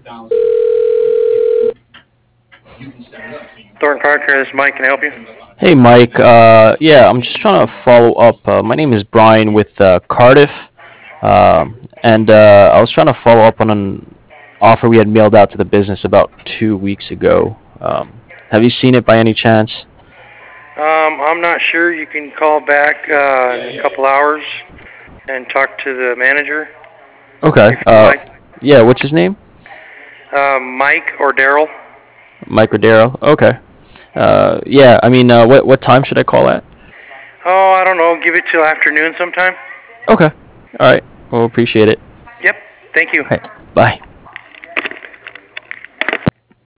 Thornton Car Care, this is Mike. Can I help you? Hey, Mike. Yeah, I'm just trying to follow up. My name is Brian with Cardiff, and I was trying to follow up on an offer we had mailed out to the business about 2 weeks ago. Have you seen it by any chance? I'm not sure. You can call back in a couple hours and talk to the manager Okay. if you'd like. Yeah. What's his name? Mike or Daryl. Mike Rodero. Okay. Yeah. I mean, what time should I call at? Oh, I don't know. Give it till afternoon sometime. Okay. All right. Well, appreciate it. Yep. Thank you. All right. Bye.